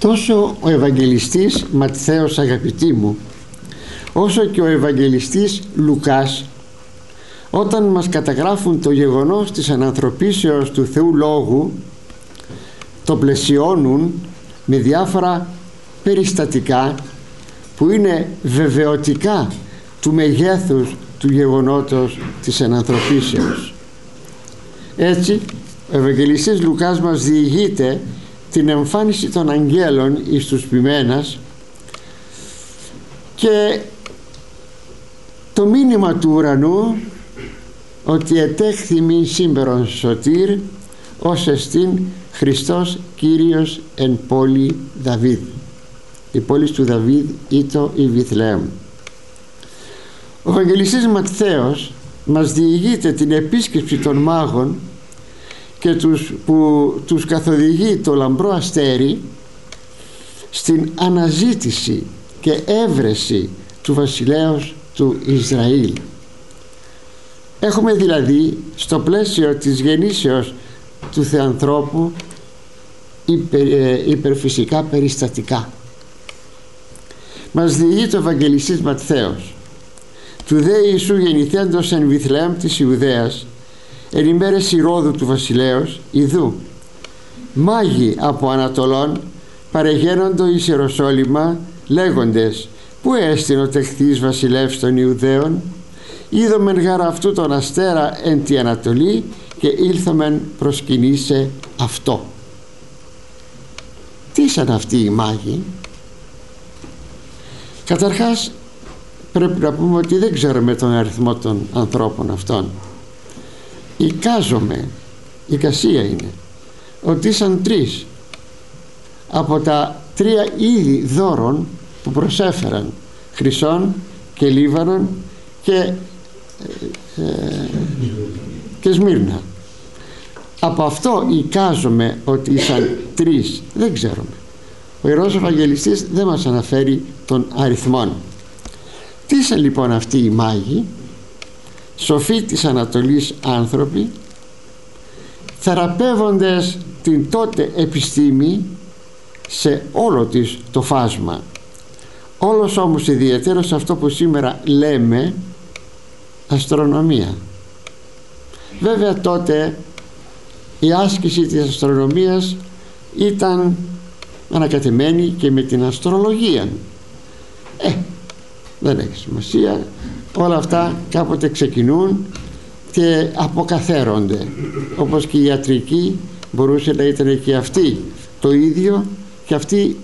Τόσο ο Ευαγγελιστής Ματθαίος, αγαπητοί μου, όσο και ο Ευαγγελιστής Λουκάς, όταν μας καταγράφουν το γεγονός της ανανθρωπίσεως του Θεού Λόγου, το πλαισιώνουν με διάφορα περιστατικά που είναι βεβαιωτικά του μεγέθους του γεγονότος της ανανθρωπίσεως. Έτσι, ο Ευαγγελιστής Λουκάς μας διηγείται την εμφάνιση των αγγέλων εις τους ποιμένας και το μήνυμα του ουρανού ότι ετέχθη μη σήμερον σωτήρ ως εστίν Χριστός Κύριος εν πόλη Δαβίδ. Η πόλη του Δαβίδ ήτο η Βιθλεέμ. Ο Ευαγγελιστής Ματθαίος μας διηγείται την επίσκεψη των μάγων και που τους καθοδηγεί το λαμπρό αστέρι στην αναζήτηση και έβρεση του βασιλέως του Ισραήλ. Έχουμε δηλαδή στο πλαίσιο της γεννήσεως του Θεανθρώπου υπερφυσικά περιστατικά. Μας διηγεί το Ευαγγελιστής Ματθαίος: του δε Ιησού γεννηθέντος εν Βιθλεέμ της Ιουδαίας εν ημέρες Ηρώδου του βασιλέως, ιδού μάγοι από Ανατολών παρεγαίνοντο εις Ιεροσόλυμα λέγοντες, πού έστιν ο τεχθής βασιλεύς των Ιουδαίων? Είδομεν γάρα αυτού τον αστέρα εν τη Ανατολή και ήλθομεν προσκυνήσε αυτό. Τι ήσαν αυτοί οι μάγοι? Καταρχάς πρέπει να πούμε ότι δεν ξέρουμε τον αριθμό των ανθρώπων αυτών. Εικάζομαι, εικασία είναι, ότι ήσαν 3 από τα 3 είδη δώρων που προσέφεραν, χρυσόν και λίβανον και Σμύρνα. Από αυτό εικάζομαι ότι ήσαν 3, δεν ξέρουμε. Ο Ιερός Ευαγγελιστής δεν μας αναφέρει τον αριθμόν. Τι ήσαν λοιπόν αυτοί οι μάγοι? Σοφοί της Ανατολής άνθρωποι, θεραπεύοντες την τότε επιστήμη σε όλο της το φάσμα, όλος όμως ιδιαίτερος αυτό που σήμερα λέμε αστρονομία. Βέβαια τότε η άσκηση της αστρονομίας ήταν ανακατεμένη και με την αστρολογία. Δεν έχει σημασία, όλα αυτά κάποτε ξεκινούν και αποκαθαίρονται, όπως και η ιατρική μπορούσε να ήταν και αυτή το ίδιο, και αυτή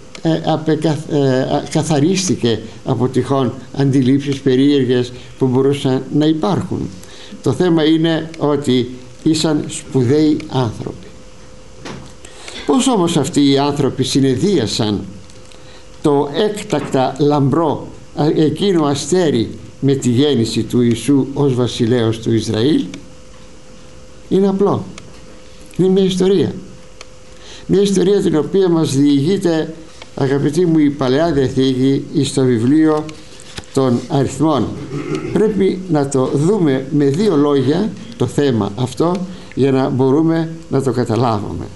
καθαρίστηκε από τυχόν αντιλήψεις περίεργες που μπορούσαν να υπάρχουν. Το θέμα είναι ότι ήσαν σπουδαίοι άνθρωποι. Πώς όμως αυτοί οι άνθρωποι συνεδίασαν το έκτακτα λαμπρό εκείνο αστέρι με τη γέννηση του Ιησού ως βασιλέως του Ισραήλ? Είναι απλό, είναι μια ιστορία, μια ιστορία την οποία μας διηγείται, αγαπητοί μου, η Παλαιά Διαθήκη στο βιβλίο των Αριθμών. Πρέπει να το δούμε με 2 λόγια το θέμα αυτό για να μπορούμε να το καταλάβουμε.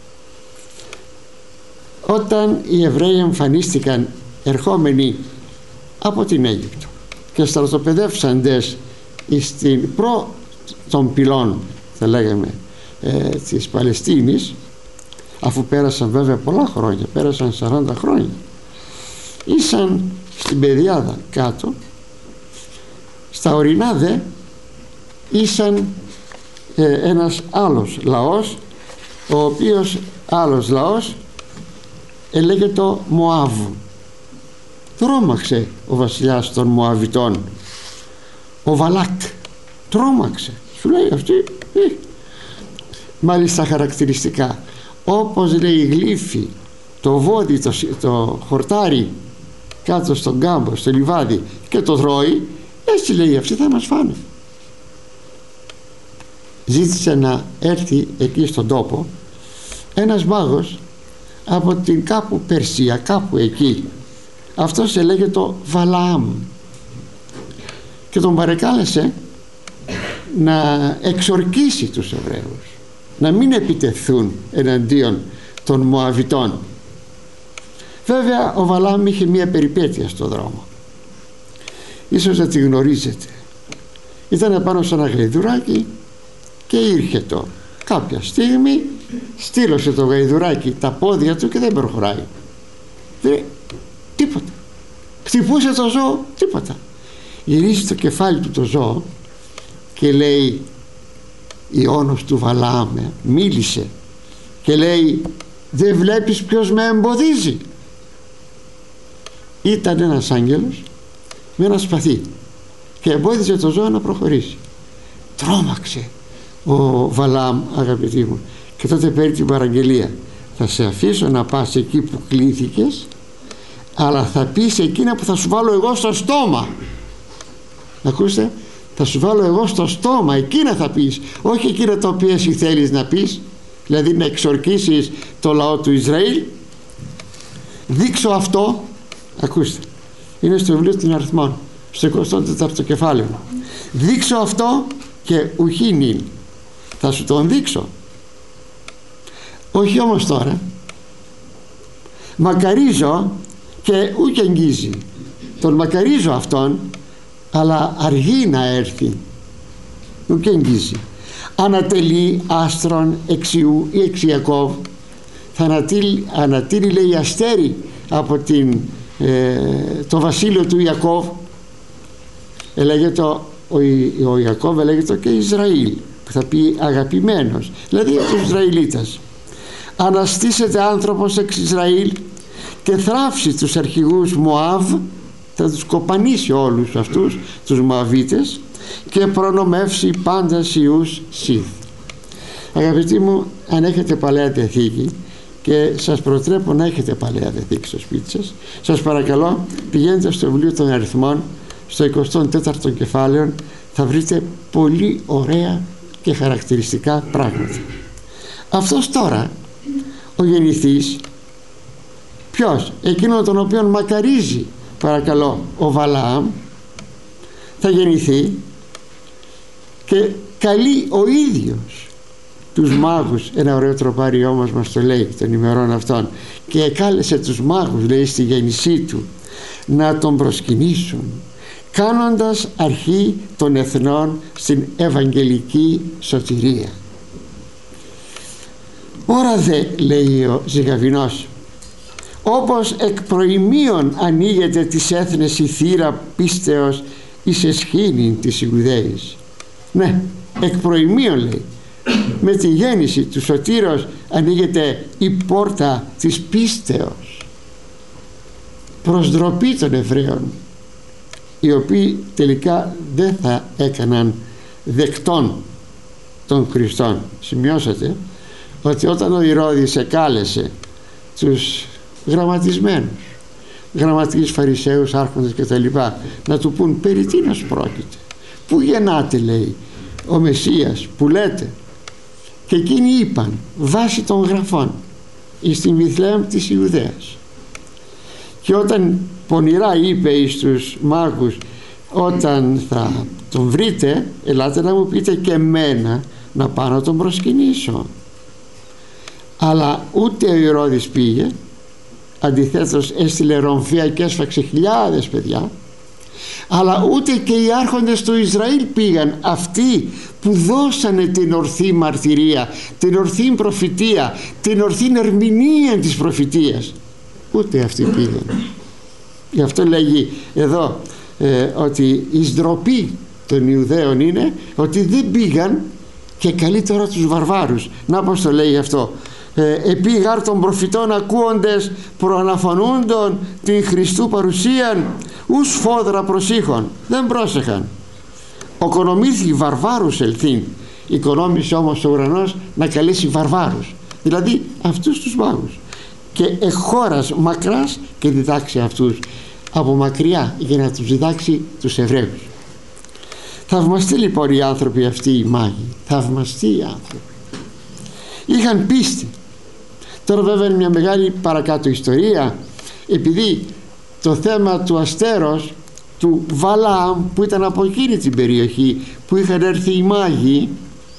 Όταν οι Εβραίοι εμφανίστηκαν ερχόμενοι από την Αίγυπτο και στρατοπεδεύσαντες στην των πυλών, θα λέγαμε, της Παλαιστίνης, αφού πέρασαν βέβαια πολλά χρόνια, πέρασαν 40 χρόνια, ήσαν στην Πεδιάδα κάτω, στα ορεινά δε ήσαν ένας άλλος λαός, ο οποίος άλλος λαός λέγεται το Μωάβ. Τρόμαξε ο βασιλιάς των Μωαβιτών, ο Βαλάκ, τρόμαξε, σου λέει αυτή μάλιστα χαρακτηριστικά, όπως λέει η γλύφη, το βόδι, το χορτάρι κάτω στον κάμπο, στο λιβάδι, και το τρώει, έτσι λέει, αυτοί θα μας φάνε. Ζήτησε να έρθει εκεί στον τόπο ένας μάγος από την κάπου Περσία, κάπου εκεί. Αυτός έλεγε το Βαλαάμ, και τον παρεκάλεσε να εξορκίσει τους Εβραίους, να μην επιτεθούν εναντίον των Μωαβιτών. Βέβαια ο Βαλάμ είχε μία περιπέτεια στον δρόμο, ίσως να τη γνωρίζετε. Ήταν πάνω σε ένα γαϊδουράκι και ήρθε κάποια στιγμή, στήλωσε το γαϊδουράκι τα πόδια του και δεν προχωράει. Τίποτα. Χτυπούσε το ζώο, τίποτα. Γυρίζει το κεφάλι του το ζώο και λέει, Ιώνος του Βαλάμ μίλησε και λέει, δεν βλέπεις ποιος με εμποδίζει? Ήταν ένας άγγελος με ένα σπαθί και εμπόδιζε το ζώο να προχωρήσει. Τρόμαξε ο Βαλάμ, αγαπητοί μου, και τότε παίρνει την παραγγελία: θα σε αφήσω να πας εκεί που κλήθηκες, αλλά θα πεις εκείνα που θα σου βάλω εγώ στο στόμα. Ακούστε, θα σου βάλω εγώ στο στόμα, εκείνα θα πεις, όχι εκείνα τα οποία εσύ θέλεις να πεις, δηλαδή να εξορκίσεις το λαό του Ισραήλ. Δείξω αυτό, ακούστε, είναι στο βιβλίο των Αριθμών, στο 24ο κεφάλαιο. Δείξω αυτό και ουχήνιν, θα σου τον δείξω, όχι όμως τώρα. Μακαρίζω και ούκ εγγίζει, τον μακαρίζω αυτόν, αλλά αργεί να έρθει, ούκ εγγίζει. Ανατελεί άστρον εξιού ή εξιακόβ, θα ανατείλει, λέει, αστέρι από το βασίλειο του Ιακώβ. Ο Ιακώβ έλεγεται και Ισραήλ, που θα πει αγαπημένος, δηλαδή ο Ισραηλίτας. Αναστήσεται άνθρωπος εξ Ισραήλ και θράψει τους αρχηγούς Μωάβ, θα τους κοπανίσει όλους αυτούς τους Μωαβίτες και προνομεύσει πάντα ιούς Σιθ. Αγαπητοί μου, αν έχετε Παλαιά Διαθήκη, και σας προτρέπω να έχετε Παλαιά Διαθήκη στο σπίτι σας, σας παρακαλώ πηγαίνετε στο βιβλίο των Αριθμών, στο 24ο κεφάλαιο, θα βρείτε πολύ ωραία και χαρακτηριστικά πράγματα. Αυτός τώρα ο γεννηθής, ποιος? Εκείνο τον οποίον μακαρίζει, παρακαλώ, ο Βαλάμ, θα γεννηθεί και καλεί ο ίδιος τους μάγους. Ένα ωραίο τροπάρι όμως μας το λέει των ημερών αυτών: και κάλεσε τους μάγους, λέει, στη γέννησή του να τον προσκυνήσουν, κάνοντας αρχή των εθνών στην ευαγγελική σωτηρία. Ωρα δε, λέει ο Ζυγαβινός, όπως εκ προημίων ανοίγεται της έθνες η θύρα πίστεως εις εσχήνην της Ιουδαίας. Ναι, εκ προημίων, λέει, με τη γέννηση του Σωτήρος ανοίγεται η πόρτα της πίστεως προς ντροπή των Εβραίων, οι οποίοι τελικά δεν θα έκαναν δεκτών των Χριστών. Σημειώσατε ότι όταν ο Ηρώδης εκάλεσε τους γραμματείς, φαρισαίους, άρχοντες και τα λοιπά, να του πούν περί τίνος πρόκειται, πού γεννάτε, λέει, ο Μεσσίας που λέτε? Και εκείνοι είπαν βάσει των γραφών εις την Βιθλεέμ της Ιουδαίας. Και όταν πονηρά είπε εις τους μάγους, όταν θα τον βρείτε, ελάτε να μου πείτε και εμένα να πάω να τον προσκυνήσω. Αλλά ούτε ο Ηρώδης πήγε, αντιθέτως έστειλε ρομφία και έσφαξε χιλιάδες παιδιά, αλλά ούτε και οι άρχοντες του Ισραήλ πήγαν, αυτοί που δώσανε την ορθή μαρτυρία, την ορθή προφητεία, την ορθή ερμηνεία της προφητείας, ούτε αυτοί πήγαν. Γι' αυτό λέγει εδώ ότι η ντροπή των Ιουδαίων είναι ότι δεν πήγαν και καλύτερα τους βαρβάρους. Να πως το λέει αυτό: επίγαρ των προφητών ακούοντες προαναφωνούντον την Χριστού παρουσίαν ους φόδρα προσήχων. Δεν πρόσεχαν. Οκονομήθη βαρβάρους ελθύν. Οικονόμησε όμως ο ουρανός να καλέσει βαρβάρους, δηλαδή αυτούς τους μάγους, και εχώρας μακράς και διδάξει αυτούς από μακριά για να τους διδάξει τους Εβραίους. Θαυμαστοί λοιπόν οι άνθρωποι αυτοί, οι μάγοι, θαυμαστοί οι άνθρωποι, είχαν πίστη. Τώρα βέβαια είναι μια μεγάλη παρακάτω ιστορία, επειδή το θέμα του αστέρος του Βαλάμ, που ήταν από εκείνη την περιοχή που είχαν έρθει οι μάγοι,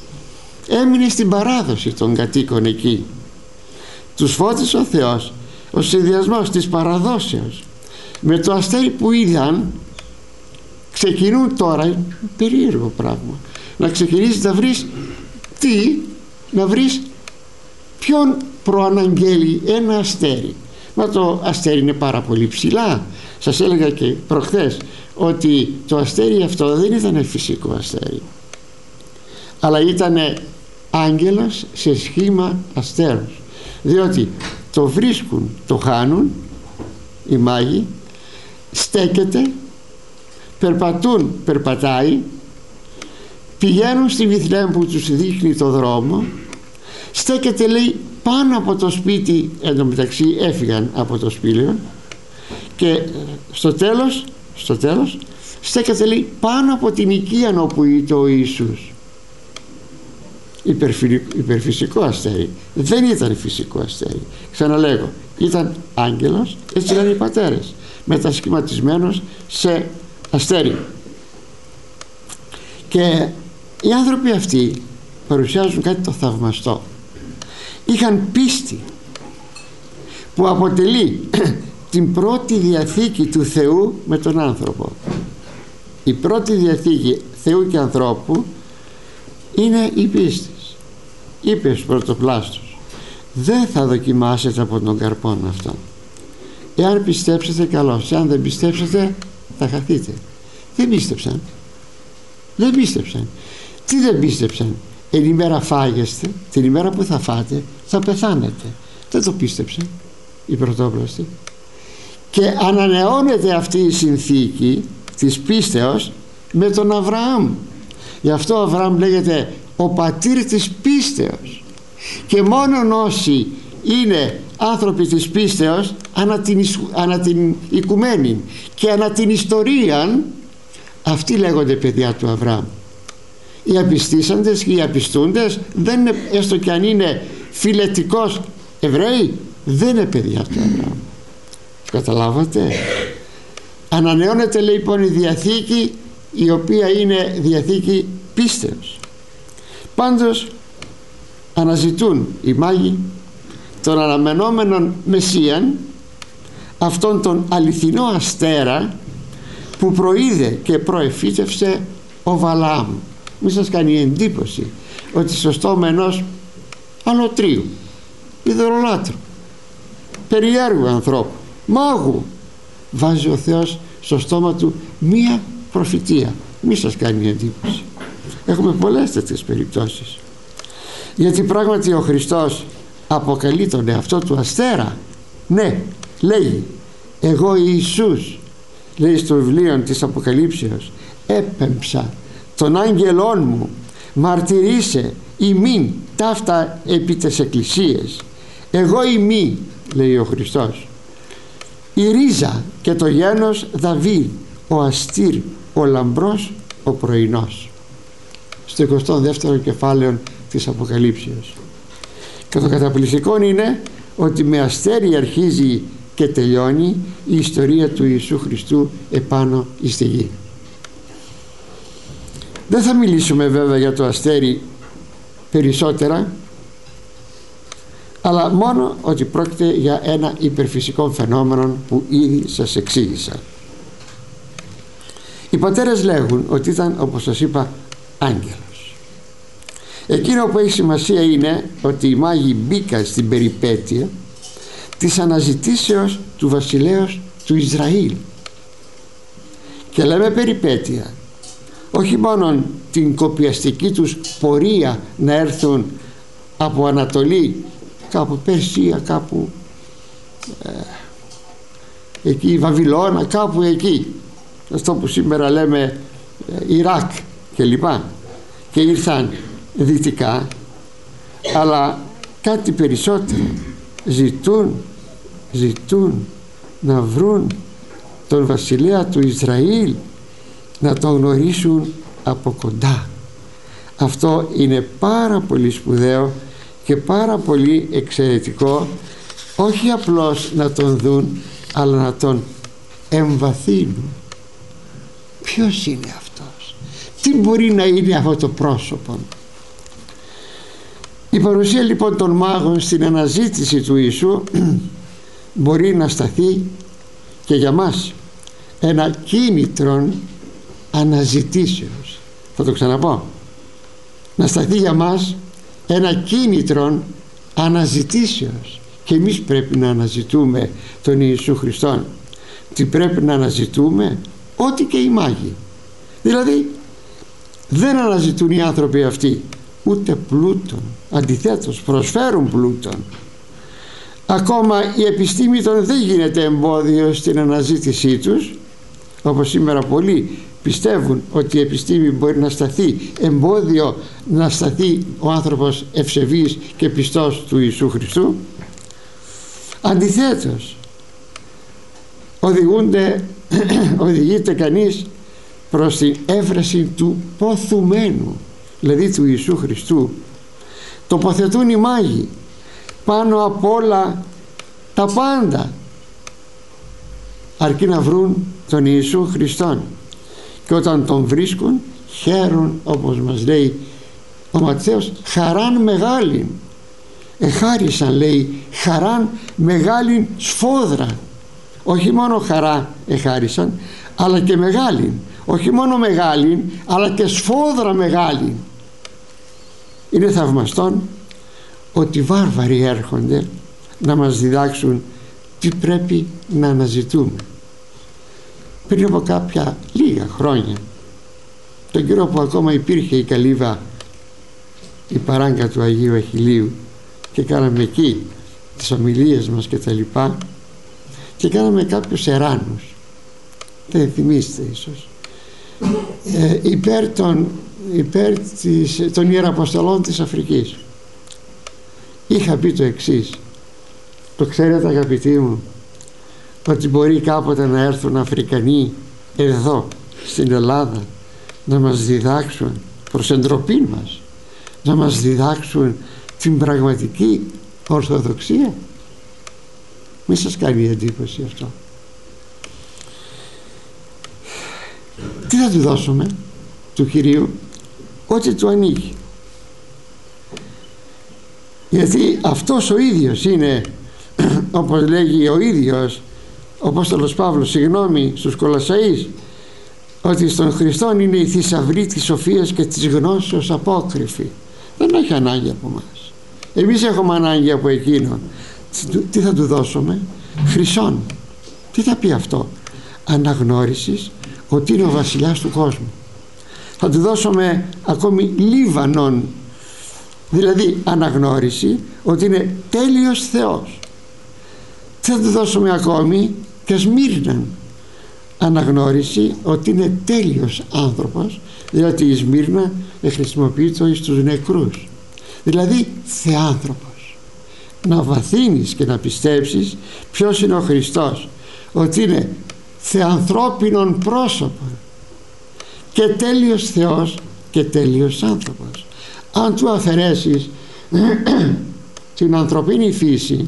έμεινε στην παράδοση των κατοίκων εκεί. Τους φώτισε ο Θεός, ο συνδυασμός της παραδόσεως με το αστέρι που είδαν, ξεκινούν τώρα περίεργο πράγμα, να ξεκινήσεις να βρεις να βρεις ποιον προαναγγέλει ένα αστέρι. Μα το αστέρι είναι πάρα πολύ ψηλά. Σας έλεγα και προχθές ότι το αστέρι αυτό δεν ήταν φυσικό αστέρι, αλλά ήταν άγγελος σε σχήμα αστέρους, διότι το βρίσκουν, το χάνουν οι μάγοι, στέκεται, περπατάει, πηγαίνουν στη Βιθλεέμ που τους δείχνει το δρόμο, στέκεται, λέει, πάνω από το σπίτι. Εν τω μεταξύ έφυγαν από το σπήλαιο και στο τέλος στέκεται, λέει, πάνω από την οικία όπου ήταν ο Ιησούς. Υπερφυσικό αστέρι, δεν ήταν φυσικό αστέρι. Ξαναλέγω, ήταν άγγελος, έτσι λένε οι πατέρες, μετασχηματισμένος σε αστέρι. Και οι άνθρωποι αυτοί παρουσιάζουν κάτι το θαυμαστό. Είχαν πίστη που αποτελεί την πρώτη διαθήκη του Θεού με τον άνθρωπο. Η πρώτη διαθήκη Θεού και ανθρώπου είναι η πίστη. Είπε στους πρωτοπλάστους, δεν θα δοκιμάσετε από τον καρπόν αυτόν. Εάν πιστέψετε, καλώς, εάν δεν πιστέψετε, θα χαθείτε. Δεν πίστεψαν. Τι δεν πίστεψαν? Την ημέρα φάγεστε, την ημέρα που θα φάτε θα πεθάνετε. Δεν το πίστεψαν οι πρωτόπλαστοι. Και ανανεώνεται αυτή η συνθήκη της πίστεως με τον Αβραάμ. Γι' αυτό ο Αβραάμ λέγεται ο πατήρ της πίστεως. Και μόνον όσοι είναι άνθρωποι της πίστεως ανά την οικουμένη και ανά την ιστορία, αυτοί λέγονται παιδιά του Αβραάμ. Οι απιστήσαντες και οι απιστούντες δεν είναι, έστω και αν είναι φιλετικός Εβραίοι, δεν είναι παιδιά του Αβραάμ. Καταλάβατε? Ανανεώνεται, λέει, λοιπόν η διαθήκη, η οποία είναι διαθήκη πίστεως. Πάντως αναζητούν οι μάγοι τον αναμενόμενον Μεσσίαν, αυτόν τον αληθινό αστέρα που προείδε και προεφήτευσε ο Βαλαάμ. Μη σας κάνει εντύπωση ότι στο στόμα ενός αλωτρίου, ειδωλολάτρου, περιέργου ανθρώπου, μάγου, βάζει ο Θεός στο στόμα του μία προφητεία. Μη σας κάνει εντύπωση. Έχουμε πολλές τέτοιες περιπτώσεις. Γιατί πράγματι ο Χριστός αποκαλεί τον εαυτό του αστέρα. Ναι, λέγει, εγώ Ιησούς, λέει στο βιβλίο της Αποκαλύψεως, έπεμψα τον άγγελόν μου, μαρτυρίσε ημίν ταύτα επί τες εκκλησίες. Εγώ ημί, λέει ο Χριστός, η ρίζα και το γένος Δαβίδ, ο αστήρ, ο λαμπρός, ο πρωινός. Στο 22ο κεφάλαιο της Αποκαλύψεως. Και το καταπληκτικό είναι ότι με αστέρι αρχίζει και τελειώνει η ιστορία του Ιησού Χριστού επάνω στη γη. Δεν θα μιλήσουμε βέβαια για το αστέρι περισσότερα, αλλά μόνο ότι πρόκειται για ένα υπερφυσικό φαινόμενο που ήδη σας εξήγησα. Οι πατέρες λέγουν ότι ήταν, όπως σας είπα, άγγελος. Εκείνο που έχει σημασία είναι ότι οι μάγοι μπήκαν στην περιπέτεια της αναζητήσεως του βασιλέως του Ισραήλ. Και λέμε περιπέτεια, όχι μόνο την κοπιαστική τους πορεία να έρθουν από Ανατολή, κάπου Περσία, κάπου εκεί Βαβυλώνα, κάπου εκεί, αυτό που σήμερα λέμε Ιράκ και λοιπά, και ήρθαν δυτικά, αλλά κάτι περισσότερο. Ζητούν να βρουν τον βασιλέα του Ισραήλ, να τον γνωρίσουν από κοντά. Αυτό είναι πάρα πολύ σπουδαίο και πάρα πολύ εξαιρετικό, όχι απλώς να τον δουν, αλλά να τον εμβαθύνουν. Ποιος είναι αυτός? Τι μπορεί να είναι αυτό το πρόσωπο? Η παρουσία λοιπόν των μάγων στην αναζήτηση του Ιησού μπορεί να σταθεί και για μας ένα κίνητρο αναζητήσεως. Θα το ξαναπώ. Να σταθεί για μας ένα κίνητρο αναζητήσεως. Και εμείς πρέπει να αναζητούμε τον Ιησού Χριστόν. Τι πρέπει να αναζητούμε? Ό,τι και οι μάγοι. Δηλαδή δεν αναζητούν οι άνθρωποι αυτοί ούτε πλούτον, αντιθέτως προσφέρουν πλούτον. Ακόμα η επιστήμη των δεν γίνεται εμπόδιο στην αναζήτησή τους, όπως σήμερα πολλοί πιστεύουν ότι η επιστήμη μπορεί να σταθεί εμπόδιο να σταθεί ο άνθρωπος ευσεβής και πιστός του Ιησού Χριστού. Αντιθέτως οδηγείται κανείς προς την έβραση του ποθουμένου, δηλαδή του Ιησού Χριστού. Τοποθετούν οι μάγοι πάνω απ' όλα τα πάντα, αρκεί να βρουν τον Ιησού Χριστόν, και όταν τον βρίσκουν χαίρουν, όπως μας λέει ο Ματθαίος, χαράν μεγάλην. Εχάρισαν, λέει, χαράν μεγάλην σφόδρα. Όχι μόνο χαρά εχάρισαν, αλλά και μεγάλην. Όχι μόνο μεγάλην, αλλά και σφόδρα μεγάλην. Είναι θαυμαστόν ότι βάρβαροι έρχονται να μας διδάξουν τι πρέπει να αναζητούμε. Πριν από κάποια λίγα χρόνια, τον καιρό που ακόμα υπήρχε η καλύβα, η παράγκα του Αγίου Αχιλλείου, και κάναμε εκεί τις ομιλίες μας και τα λοιπά, και κάναμε κάποιους εράνους, δεν θυμίστε ίσως, υπέρ των Ιεραποστολών της Αφρικής. Είχα πει το εξής: το ξέρετε, αγαπητοί μου, ότι μπορεί κάποτε να έρθουν Αφρικανοί εδώ στην Ελλάδα να μας διδάξουν, προς εντροπή μας, να μας διδάξουν την πραγματική Ορθοδοξία? Μη σας κάνει εντύπωση αυτό? Τι θα του δώσουμε του Κυρίου? Ό,τι του ανοίγει. Γιατί αυτός ο ίδιος είναι, όπως λέγει ο ίδιος ο Απόστολος Παύλος, στους Κολασσαείς, ότι στον Χριστόν είναι η θησαυρή της σοφίας και της γνώσεως απόκρυφη. Δεν έχει ανάγκη από μας. Εμείς έχουμε ανάγκη από εκείνον. Τι θα του δώσουμε? Χρυσόν. Τι θα πει αυτό? Αναγνώρισης ότι είναι ο βασιλιάς του κόσμου. Θα του δώσουμε ακόμη Λίβανον, δηλαδή αναγνώριση ότι είναι τέλειος Θεός. Τι θα του δώσουμε ακόμη? Και Σμύρναν, αναγνώριση ότι είναι τέλειος άνθρωπος, δηλαδή η Σμύρνα χρησιμοποιείται εις τους νεκρούς, δηλαδή θεάνθρωπος. Να βαθύνεις και να πιστέψεις ποιος είναι ο Χριστός, ότι είναι θεανθρώπινον πρόσωπον και τέλειος Θεός και τέλειος άνθρωπος. Αν του αφαιρέσεις την ανθρωπίνη φύση,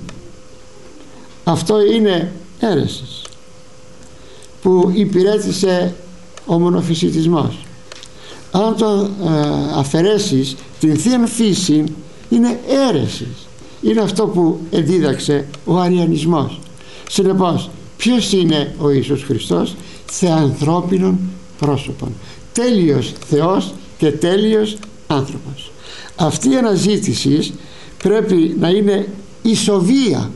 αυτό είναι αίρεσης που υπηρέτησε ο μονοφυσιτισμός. Αν το αφαιρέσεις την θείαν φύση, είναι αίρεσης. Είναι αυτό που εδίδαξε ο αριανισμός. Συνεπώς, ποιος είναι ο Ιησούς Χριστός? Θεανθρώπινον πρόσωπον, τέλειος Θεός και τέλειος άνθρωπος. Αυτή η αναζήτηση πρέπει να είναι ισοβία.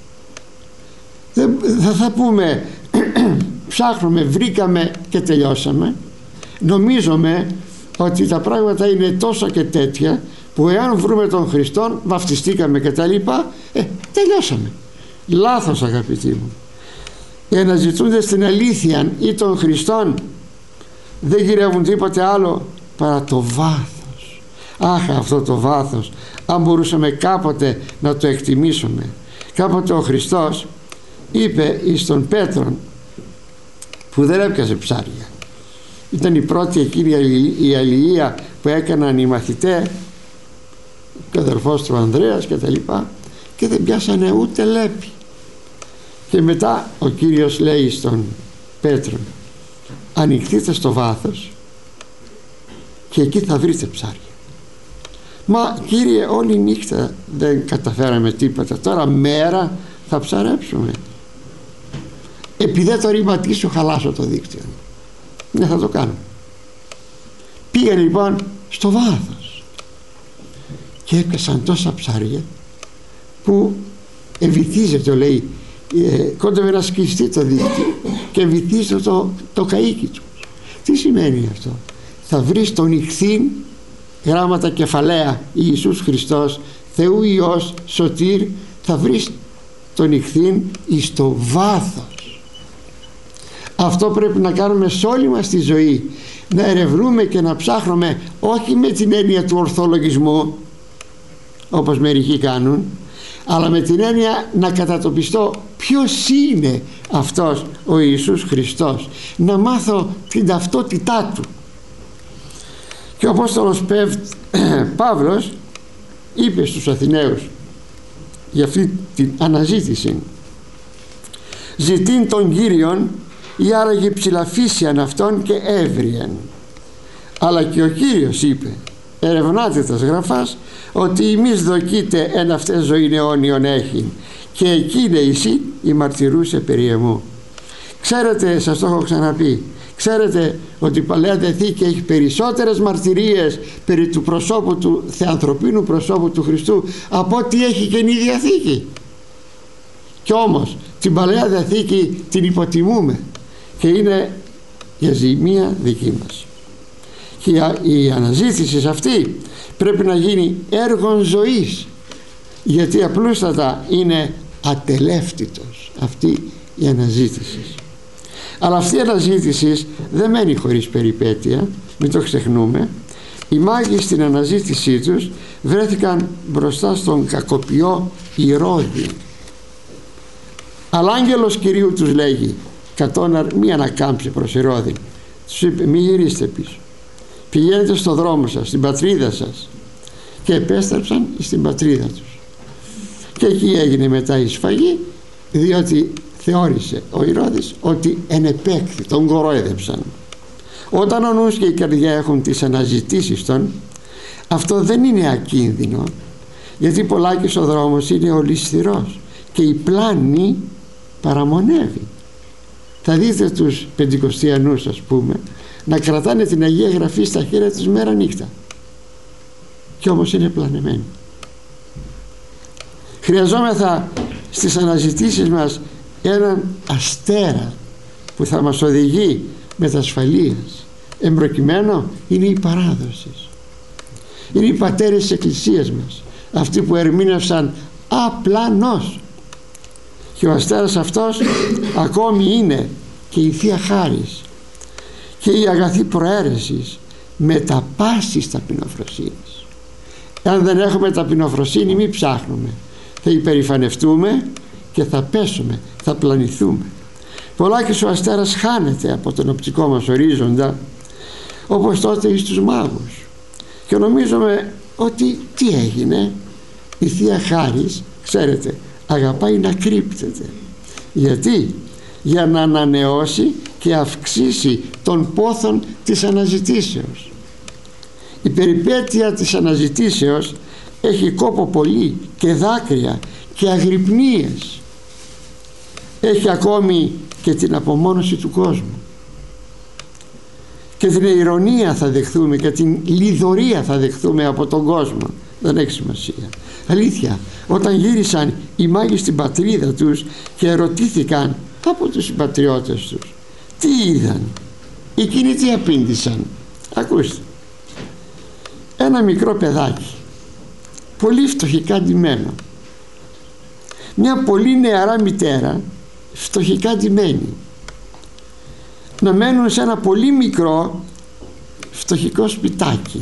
Δεν θα πούμε ψάχνουμε, βρήκαμε και τελειώσαμε. Νομίζουμε ότι τα πράγματα είναι τόσο και τέτοια που εάν βρούμε τον Χριστόν, βαφτιστήκαμε και τα λοιπά, τελειώσαμε. Λάθος, αγαπητοί μου. Οι αναζητούντες στην αλήθεια ή των Χριστών δεν γυρεύουν τίποτε άλλο παρά το βάθος. Αχ, αυτό το βάθος, αν μπορούσαμε κάποτε να το εκτιμήσουμε. Κάποτε ο Χριστός είπε εις τον Πέτρον, που δεν έπιασε ψάρια, ήταν η πρώτη εκείνη η αλληλεία που έκαναν οι μαθητές και ο αδερφός του Ανδρέας και τα λοιπά, και δεν πιάσανε ούτε λέπη. Και μετά ο Κύριος λέει στον Πέτρο, ανοιχτείτε στο βάθος και εκεί θα βρείτε ψάρια. Μα Κύριε, όλη νύχτα δεν καταφέραμε τίποτα, τώρα μέρα θα ψαρέψουμε. Επειδή δεν το ρηματίσω χαλάσω το δίκτυο. Ναι, θα το κάνω. Πήγανε λοιπόν στο βάθος και έπιασαν τόσα ψάρια που βυθίζεται, λέει, κόντευε να σκιστεί το δίκτυο και βυθίζεται το καΐκι του. Τι σημαίνει αυτό? Θα βρεις τον ηχθήν, γράμματα κεφαλαία, Ιησούς Χριστός, Θεού Υιός, Σωτήρ, θα βρεις τον ηχθήν εις το βάθος. Αυτό πρέπει να κάνουμε σε όλη μας τη ζωή, να ερευνούμε και να ψάχνουμε, όχι με την έννοια του ορθολογισμού όπως μερικοί κάνουν, αλλά με την έννοια να κατατοπιστώ ποιος είναι αυτός ο Ιησούς Χριστός, να μάθω την ταυτότητά του. Και ο Απόστολος Παύλος είπε στους Αθηναίους για αυτή την αναζήτηση: ζητήν τον Κύριον ή άραγε ψηλαφίσιαν αυτόν και έβριεν. Αλλά και ο Κύριος είπε: ερευνάτε τας γραφάς, ότι ημείς δοκείτε εν αυτές ζωήν αιώνιον έχει, και εκείνη εσύ η μαρτυρούσε περί εμού. Ξέρετε, σας το έχω ξαναπεί, ξέρετε ότι η Παλαιά Διαθήκη έχει περισσότερες μαρτυρίες περί του προσώπου του θεανθρωπίνου προσώπου του Χριστού από ό,τι έχει Καινή Διαθήκη. Κι όμως την Παλαιά Διαθήκη την υποτιμούμε και είναι για ζημία δική μας. Και η αναζήτηση σε αυτή πρέπει να γίνει έργον ζωής, γιατί απλούστατα είναι ατελεύτητος αυτή η αναζήτηση. Αλλά αυτή η αναζήτηση δεν μένει χωρίς περιπέτεια, μην το ξεχνούμε. Οι μάγοι στην αναζήτησή τους βρέθηκαν μπροστά στον κακοποιό Ηρώδη. Αλλά άγγελος Κυρίου τους λέγει: κατώναρ μη ανακάμψε προς Ηρώδη. Τους είπε: μη γυρίστε πίσω, πηγαίνετε στο δρόμο σας, στην πατρίδα σας. Και επέστρεψαν στην πατρίδα τους. Και εκεί έγινε μετά η σφαγή, διότι θεώρησε ο Ηρώδης ότι ενεπέκθη, τον κορόιδεψαν. Όταν ο νους και η καρδιά έχουν τις αναζητήσεις των, αυτό δεν είναι ακίνδυνο, γιατί πολλάκις ο δρόμος είναι ολισθηρός και η πλάνη παραμονεύει. Θα δείτε τους Πεντηκοστιανούς, ας πούμε, να κρατάνε την Αγία Γραφή στα χέρια τους μέρα νύχτα, και όμως είναι πλανεμένοι. Χρειαζόμεθα στις αναζητήσεις μας έναν αστέρα που θα μας οδηγεί με τα ασφαλείας. Εμπροκειμένο είναι η παράδοση, είναι οι πατέρες της Εκκλησίας μας, αυτοί που ερμήνευσαν απλανός, και ο αστέρας αυτός ακόμη είναι και η Θεία Χάρις και η αγαθή προαίρεση με τα πάσης ταπεινοφροσύνης. Αν δεν έχουμε ταπεινοφροσύνη, μην ψάχνουμε, θα υπερηφανευτούμε και θα πέσουμε, θα πλανηθούμε. Πολλάκις ο αστέρας χάνεται από τον οπτικό μας ορίζοντα, όπως τότε εις τους μάγους, και νομίζουμε ότι τι έγινε. Η Θεία Χάρις, ξέρετε, αγαπάει να κρύπτεται. Γιατί? Για να ανανεώσει και αυξήσει τον πόθον της αναζητήσεως. Η περιπέτεια της αναζητήσεως έχει κόπο πολύ και δάκρυα και αγρυπνίες. Έχει ακόμη και την απομόνωση του κόσμου, και την ειρωνία θα δεχθούμε και την λιδωρία θα δεχθούμε από τον κόσμο. Δεν έχει σημασία. Αλήθεια, όταν γύρισαν οι μάγοι στην πατρίδα τους και ερωτήθηκαν από τους συμπατριώτες τους τι είδαν, εκείνοι τι απήντησαν? Ακούστε, ένα μικρό παιδάκι, πολύ φτωχικά ντυμένο, μια πολύ νεαρά μητέρα, φτωχικά ντυμένη, να μένουν σε ένα πολύ μικρό φτωχικό σπιτάκι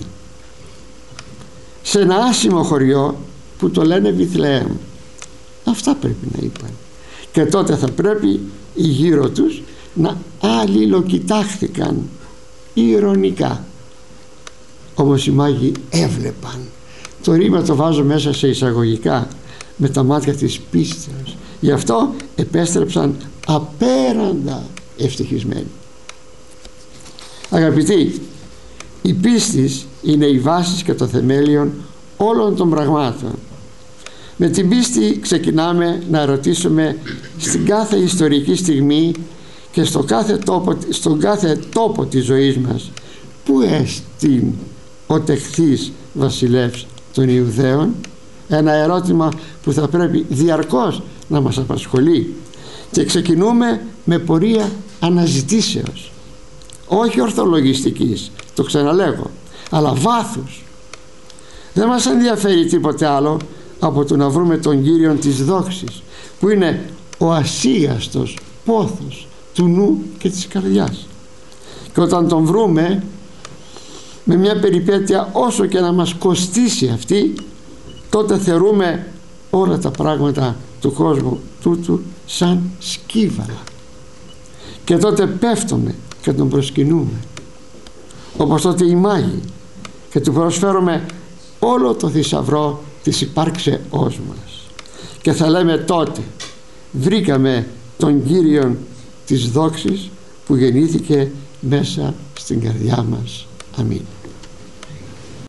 σε ένα άσημο χωριό που το λένε Βιθλεέμ. Αυτά πρέπει να είπαν, και τότε θα πρέπει οι γύρω τους να αλληλοκοιτάχθηκαν ηρωνικά. Όμως οι μάγοι έβλεπαν. Το ρήμα το βάζω μέσα σε εισαγωγικά, με τα μάτια της πίστεως. Γι' αυτό επέστρεψαν απέραντα ευτυχισμένοι. Αγαπητοί, η πίστη είναι η βάση και το θεμέλιο όλων των πραγμάτων. Με την πίστη ξεκινάμε να ρωτήσουμε στην κάθε ιστορική στιγμή και στον κάθε τόπο της ζωής μας, πού εστίν ο τεχθής βασιλεύς των Ιουδαίων? Ένα ερώτημα που θα πρέπει διαρκώς να μας απασχολεί, και ξεκινούμε με πορεία αναζητήσεως, όχι ορθολογιστικής, το ξαναλέγω, αλλά βάθους. Δεν μας ενδιαφέρει τίποτε άλλο από το να βρούμε τον Κύριον της δόξης, που είναι ο ασίαστος πόθος του νου και της καρδιάς. Και όταν τον βρούμε, με μια περιπέτεια όσο και να μας κοστίσει αυτή, τότε θεωρούμε όλα τα πράγματα του κόσμου τούτου σαν σκύβαλα, και τότε πέφτουμε και τον προσκυνούμε, όπως τότε οι μάγοι, και του προσφέρουμε όλο το θησαυρό της υπάρξεώς μας, και θα λέμε τότε βρήκαμε τον Κύριον της δόξης που γεννήθηκε μέσα στην καρδιά μας. Αμήν.